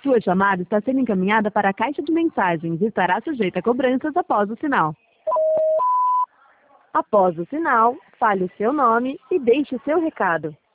Sua chamada está sendo encaminhada para a caixa de mensagens e estará sujeita a cobranças após o sinal. Após o sinal, fale o seu nome e deixe o seu recado.